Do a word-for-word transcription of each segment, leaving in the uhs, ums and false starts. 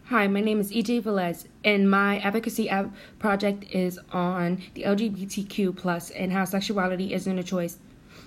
Hi, my name is E J Velez, and my advocacy ab- project is on the L G B T Q plus and how sexuality isn't a choice.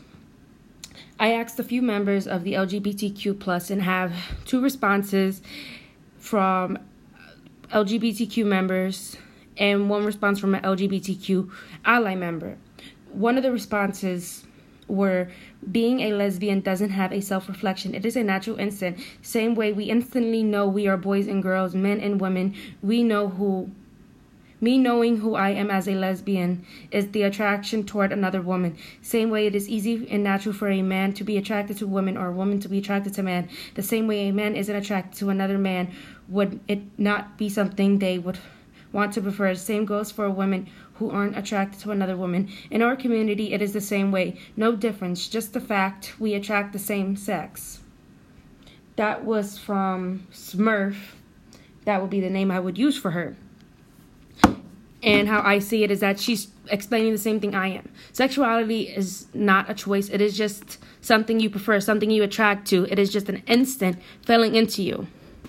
I asked a few members of the L G B T Q plus and have two responses from L G B T Q members and one response from an L G B T Q ally member. One of the responses were, being a lesbian doesn't have a self-reflection. It is a natural instinct. Same way we instantly know we are boys and girls, men and women. We know who, me knowing who I am as a lesbian is the attraction toward another woman. Same way it is easy and natural for a man to be attracted to women or a woman to be attracted to man. The same way a man isn't attracted to another man, would it not be something they would want to prefer? Same goes for women who aren't attracted to another woman. In our community, it is the same way. No difference, just the fact we attract the same sex. That was from Smurf. That would be the name I would use for her. And how I see it is that she's explaining the same thing I am. Sexuality is not a choice. It is just something you prefer, something you attract to. It is just an instant filling into you.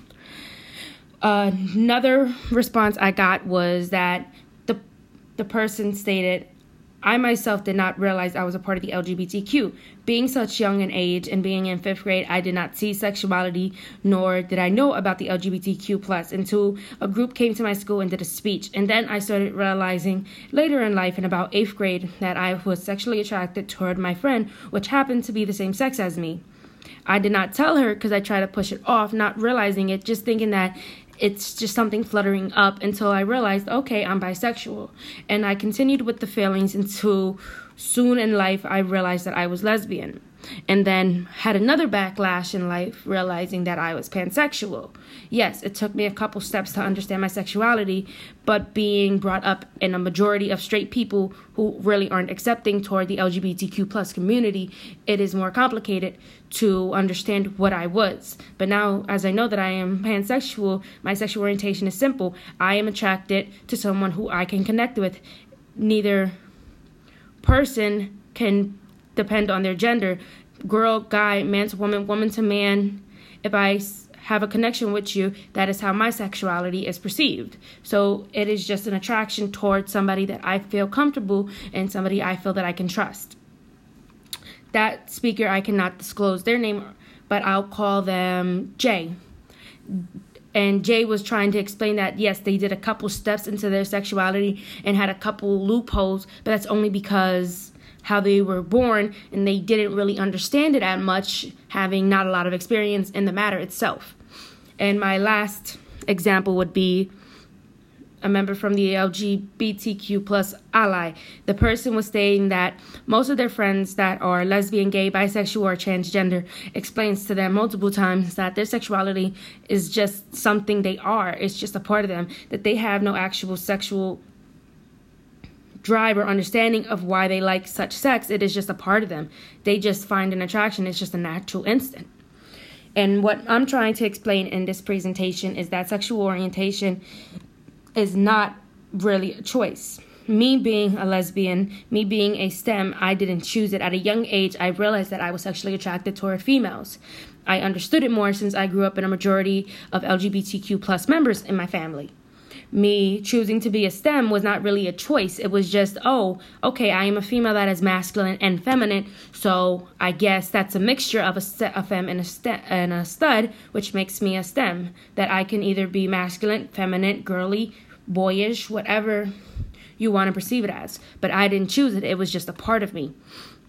Uh, another response I got was that the the person stated, I myself did not realize I was a part of the L G B T Q. Being such young in age and being in fifth grade, I did not see sexuality, nor did I know about the L G B T Q plus until a group came to my school and did a speech. And then I started realizing later in life, in about eighth grade, that I was sexually attracted toward my friend, which happened to be the same sex as me. I did not tell her because I tried to push it off, not realizing it, just thinking that it's just something fluttering up, until I realized, okay, I'm bisexual. And I continued with the feelings until soon in life I realized that I was lesbian. And then had another backlash in life, realizing that I was pansexual. Yes, it took me a couple steps to understand my sexuality, but being brought up in a majority of straight people who really aren't accepting toward the L G B T Q plus community, it is more complicated to understand what I was. But now, as I know that I am pansexual, my sexual orientation is simple. I am attracted to someone who I can connect with. Neither person can depend on their gender. Girl, guy, man to woman, woman to man. If I have a connection with you, that is how my sexuality is perceived. So it is just an attraction towards somebody that I feel comfortable and somebody I feel that I can trust. That speaker, I cannot disclose their name, but I'll call them Jay. And Jay was trying to explain that, yes, they did a couple steps into their sexuality and had a couple loopholes, but that's only because how they were born, and they didn't really understand it that much, having not a lot of experience in the matter itself. And my last example would be a member from the L G B T Q plus ally. The person was saying that most of their friends that are lesbian, gay, bisexual, or transgender explains to them multiple times that their sexuality is just something they are. It's just a part of them, that they have no actual sexual drive or understanding of why they like such sex. It is just a part of them. They just find an attraction. It's just a natural instinct. And what I'm trying to explain in this presentation is that sexual orientation is not really a choice. Me being a lesbian, me being a STEM, I didn't choose it. At a young age, I realized that I was sexually attracted toward females. I understood it more since I grew up in a majority of L G B T Q plus members in my family. Me choosing to be a STEM was not really a choice. It was just, oh, okay, I am a female that is masculine and feminine, so I guess that's a mixture of a, st- a femme and a, st- and a stud, which makes me a STEM, that I can either be masculine, feminine, girly, boyish, whatever you want to perceive it as. But I didn't choose it. It was just a part of me.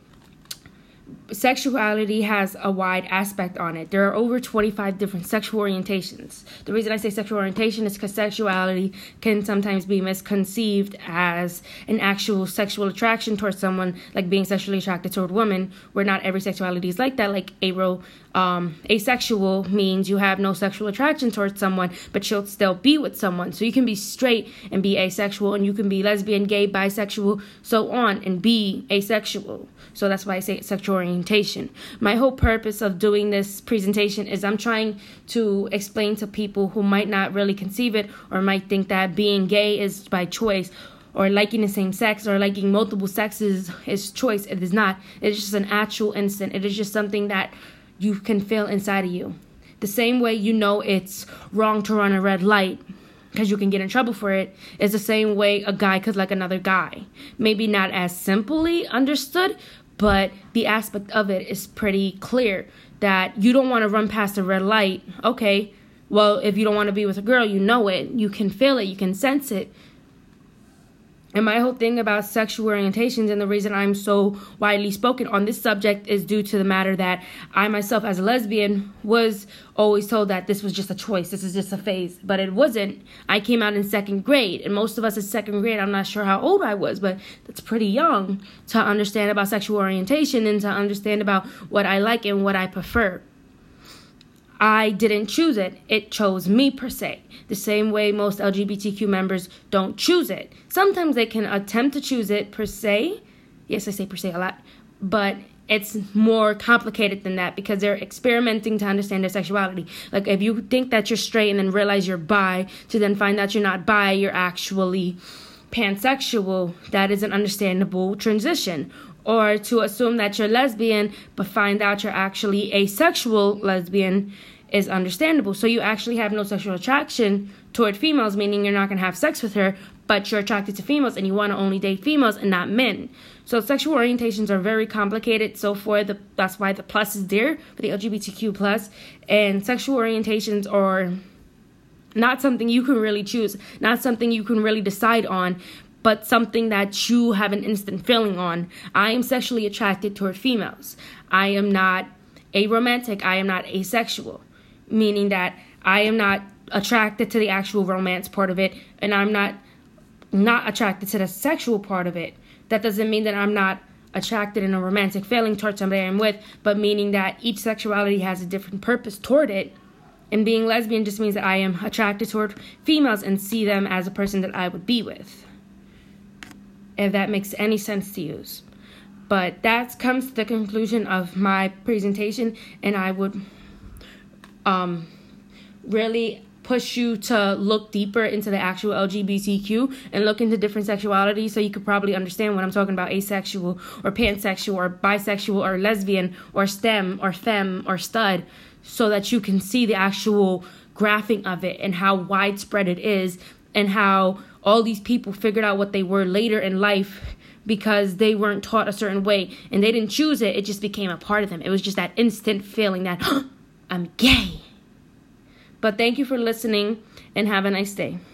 Sexuality has a wide aspect on it. There are over twenty-five different sexual orientations. The reason I say sexual orientation is because sexuality can sometimes be misconceived as an actual sexual attraction towards someone, like being sexually attracted toward women, where not every sexuality is like that. Like aro, um, asexual means you have no sexual attraction towards someone, but you'll still be with someone. So you can be straight and be asexual, and you can be lesbian, gay, bisexual, so on, and be asexual. So that's why I say sexual orientation. My whole purpose of doing this presentation is I'm trying to explain to people who might not really conceive it, or might think that being gay is by choice, or liking the same sex, or liking multiple sexes is choice. It is not. It is just an actual instinct. It is just something that you can feel inside of you. The same way you know it's wrong to run a red light because you can get in trouble for it is the same way a guy could like another guy. Maybe not as simply understood, but the aspect of it is pretty clear that you don't want to run past a red light. Okay, well, if you don't want to be with a girl, you know it. You can feel it. You can sense it. And my whole thing about sexual orientations and the reason I'm so widely spoken on this subject is due to the matter that I myself as a lesbian was always told that this was just a choice. This is just a phase. But it wasn't. I came out in second grade. And most of us in second grade, I'm not sure how old I was, but that's pretty young to understand about sexual orientation and to understand about what I like and what I prefer. I didn't choose it. It chose me, per se. The same way most L G B T Q members don't choose it. Sometimes they can attempt to choose it, per se. Yes, I say per se a lot. But it's more complicated than that because they're experimenting to understand their sexuality. Like, if you think that you're straight and then realize you're bi, to then find out you're not bi, you're actually pansexual, that is an understandable transition. Or to assume that you're lesbian, but find out you're actually asexual lesbian is understandable. So you actually have no sexual attraction toward females, meaning you're not going to have sex with her, but you're attracted to females and you want to only date females and not men. So sexual orientations are very complicated. So for the that's why the plus is there for the L G B T Q plus. And sexual orientations are not something you can really choose, not something you can really decide on, but something that you have an instant feeling on. I am sexually attracted toward females. I am not aromantic. I am not asexual, meaning that I am not attracted to the actual romance part of it, and I'm not not attracted to the sexual part of it. That doesn't mean that I'm not attracted in a romantic feeling towards somebody I'm with, but meaning that each sexuality has a different purpose toward it. And being lesbian just means that I am attracted toward females and see them as a person that I would be with, if that makes any sense to you. But that comes to the conclusion of my presentation, and I would um, really push you to look deeper into the actual L G B T Q and look into different sexualities so you could probably understand what I'm talking about: asexual or pansexual or bisexual or lesbian or STEM or femme or stud, so that you can see the actual graphing of it and how widespread it is and how all these people figured out what they were later in life because they weren't taught a certain way and they didn't choose it. It just became a part of them. It was just that instant feeling that, oh, I'm gay. But thank you for listening and have a nice day.